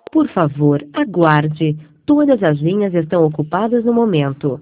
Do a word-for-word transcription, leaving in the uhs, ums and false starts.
Por favor, aguarde. Todas as linhas estão ocupadas no momento.